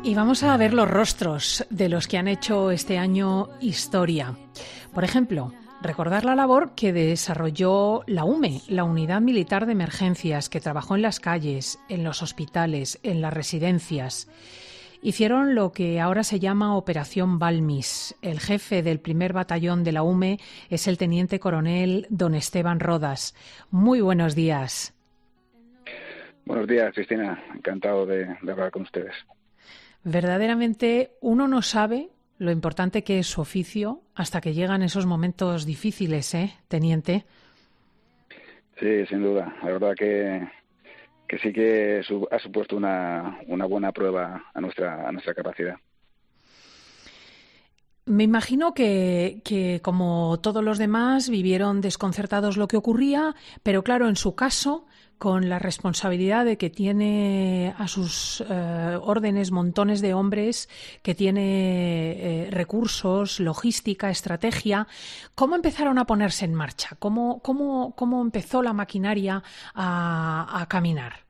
Y vamos a ver los rostros de los que han hecho este año historia. Por ejemplo, recordar la labor que desarrolló la UME, la Unidad Militar de Emergencias, que trabajó en las calles, en los hospitales, en las residencias. Hicieron lo que ahora se llama Operación Balmis. El jefe del primer batallón de la UME es el teniente coronel don Esteban Rodas. Muy buenos días. Buenos días, Cristina. Encantado de hablar con ustedes. Verdaderamente uno no sabe lo importante que es su oficio hasta que llegan esos momentos difíciles, teniente? Sí, sin duda. La verdad que sí que ha supuesto una buena prueba a nuestra capacidad. Me imagino que como todos los demás vivieron desconcertados lo que ocurría, pero claro, en su caso, con la responsabilidad de que tiene a sus órdenes montones de hombres, que tiene recursos, logística, estrategia, ¿cómo empezaron a ponerse en marcha? ¿Cómo empezó la maquinaria a caminar?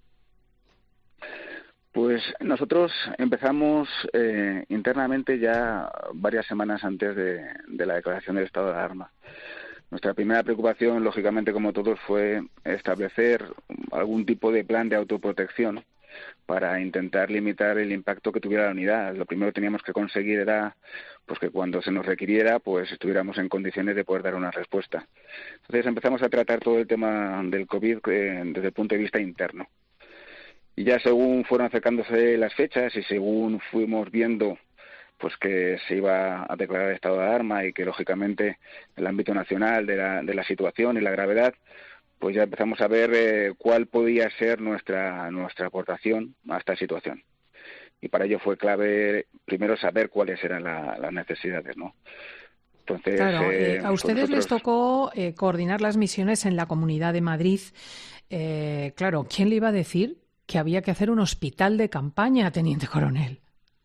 Pues nosotros empezamos internamente ya varias semanas antes de la declaración del estado de alarma. Nuestra primera preocupación, lógicamente, como todos, fue establecer algún tipo de plan de autoprotección para intentar limitar el impacto que tuviera la unidad. Lo primero que teníamos que conseguir era pues que cuando se nos requiriera pues estuviéramos en condiciones de poder dar una respuesta. Entonces empezamos a tratar todo el tema del COVID desde el punto de vista interno. Y ya según fueron acercándose las fechas y según fuimos viendo pues que se iba a declarar estado de alarma y que lógicamente el ámbito nacional de la situación y la gravedad, pues ya empezamos a ver cuál podía ser nuestra aportación a esta situación. Y para ello fue clave primero saber cuáles eran las necesidades, ¿no? Entonces, claro, a ustedes les nosotros... tocó coordinar las misiones en la Comunidad de Madrid. Claro, ¿quién le iba a decir que había que hacer un hospital de campaña, teniente coronel?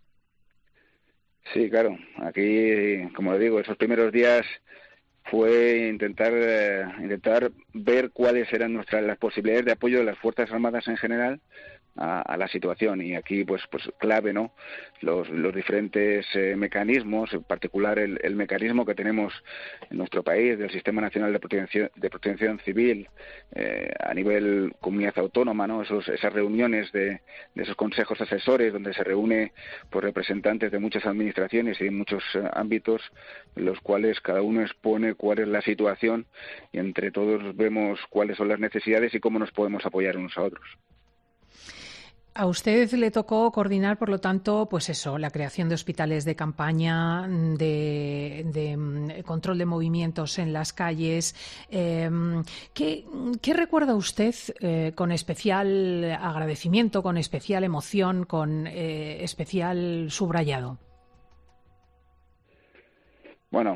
Sí, claro. Aquí, como le digo, esos primeros días fue intentar ver cuáles eran las posibilidades de apoyo de las Fuerzas Armadas en general a la situación, y aquí pues clave, ¿no?, los diferentes mecanismos, en particular el mecanismo que tenemos en nuestro país del Sistema Nacional de Protección Civil a nivel comunidad autónoma, ¿no?, esas reuniones de esos consejos asesores donde se reúne pues representantes de muchas administraciones y de muchos ámbitos, en los cuales cada uno expone cuál es la situación y entre todos vemos cuáles son las necesidades y cómo nos podemos apoyar unos a otros. A usted le tocó coordinar, por lo tanto, pues eso, la creación de hospitales de campaña, de control de movimientos en las calles. ¿Qué recuerda usted con especial agradecimiento, con especial emoción, con especial subrayado? Bueno,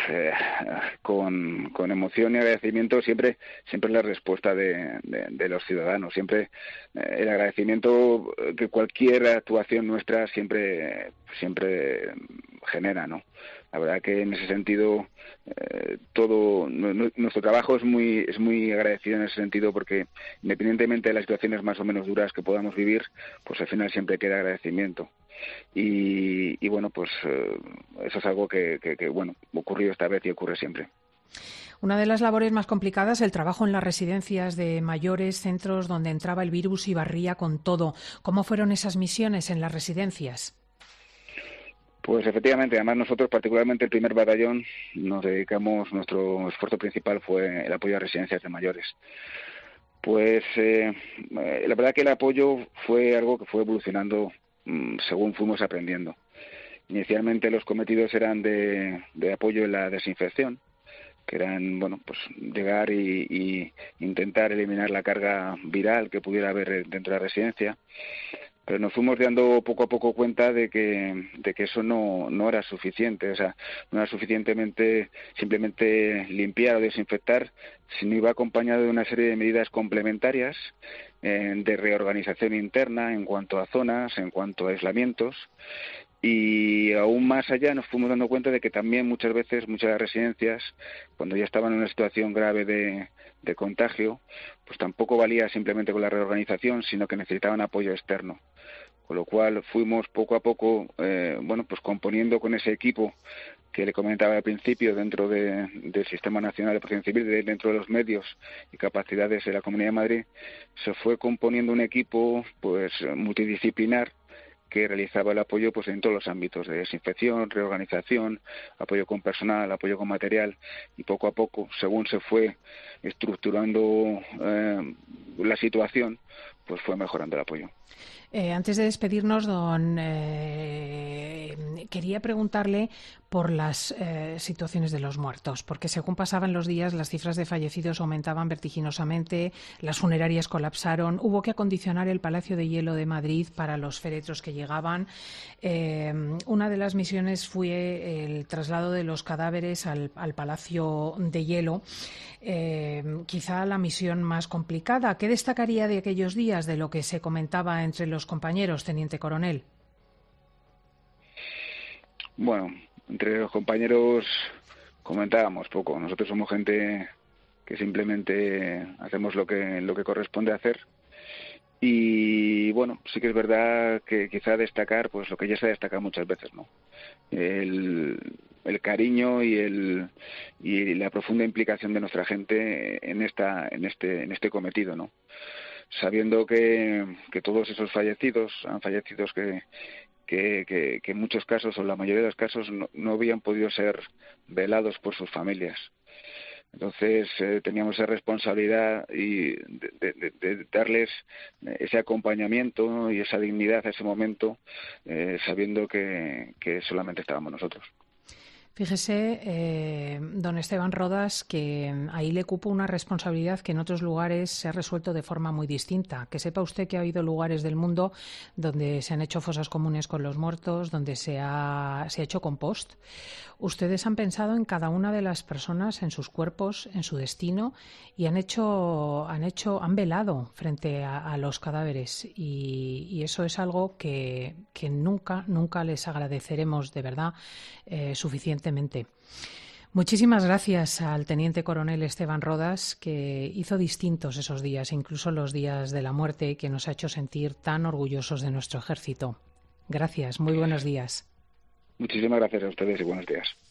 con emoción y agradecimiento siempre la respuesta de los ciudadanos, siempre el agradecimiento que cualquier actuación nuestra siempre genera, ¿no? La verdad que en ese sentido todo nuestro trabajo es muy agradecido en ese sentido, porque independientemente de las situaciones más o menos duras que podamos vivir, pues al final siempre queda agradecimiento. Y bueno, pues eso es algo que bueno, ocurrió esta vez y ocurre siempre. Una de las labores más complicadas, el trabajo en las residencias de mayores, centros donde entraba el virus y barría con todo. ¿Cómo fueron esas misiones en las residencias? Pues efectivamente, además nosotros, particularmente el primer batallón, nos dedicamos, nuestro esfuerzo principal fue el apoyo a residencias de mayores. Pues la verdad que el apoyo fue algo que fue evolucionando según fuimos aprendiendo. Inicialmente los cometidos eran de apoyo en la desinfección, que eran, bueno, pues llegar y intentar eliminar la carga viral que pudiera haber dentro de la residencia. Pero nos fuimos dando poco a poco cuenta de que eso no era suficiente, o sea, no era suficientemente simplemente limpiar o desinfectar, sino iba acompañado de una serie de medidas complementarias de reorganización interna en cuanto a zonas, en cuanto a aislamientos. Y aún más allá nos fuimos dando cuenta de que también muchas veces, muchas residencias, cuando ya estaban en una situación grave de contagio, pues tampoco valía simplemente con la reorganización, sino que necesitaban apoyo externo. con lo cual fuimos poco a poco, pues componiendo con ese equipo que le comentaba al principio dentro del Sistema Nacional de Protección Civil, dentro de los medios y capacidades de la Comunidad de Madrid, se fue componiendo un equipo pues multidisciplinar que realizaba el apoyo pues en todos los ámbitos de desinfección, reorganización, apoyo con personal, apoyo con material, y poco a poco, según se fue estructurando la situación, pues fue mejorando el apoyo. Antes de despedirnos, quería preguntarle por las situaciones de los muertos, porque según pasaban los días las cifras de fallecidos aumentaban vertiginosamente, las funerarias colapsaron, hubo que acondicionar el Palacio de Hielo de Madrid para los féretros que llegaban. Una de las misiones fue el traslado de los cadáveres al Palacio de Hielo, quizá la misión más complicada. ¿Qué destacaría de aquellos días, de lo que se comentaba entre los compañeros, teniente coronel? Bueno, entre los compañeros comentábamos poco. Nosotros somos gente que simplemente hacemos lo que corresponde hacer. Y bueno, sí que es verdad que quizá destacar pues lo que ya se ha destacado muchas veces, ¿no? El cariño y la profunda implicación de nuestra gente en este cometido, ¿no? Sabiendo que todos esos fallecidos han fallecidos que en muchos casos, o la mayoría de los casos, no habían podido ser velados por sus familias. Entonces teníamos esa responsabilidad y de darles ese acompañamiento, ¿no? Y esa dignidad a ese momento, sabiendo que solamente estábamos nosotros. Fíjese, don Esteban Rodas, que ahí le cupo una responsabilidad que en otros lugares se ha resuelto de forma muy distinta. Que sepa usted que ha habido lugares del mundo donde se han hecho fosas comunes con los muertos, donde se ha hecho compost. Ustedes han pensado en cada una de las personas, en sus cuerpos, en su destino, y han velado frente a los cadáveres. Y eso es algo que nunca les agradeceremos de verdad suficientemente. Muchísimas gracias al teniente coronel Esteban Rodas, que hizo distintos esos días, incluso los días de la muerte, que nos ha hecho sentir tan orgullosos de nuestro ejército. Gracias, muy buenos días. Muchísimas gracias a ustedes y buenos días.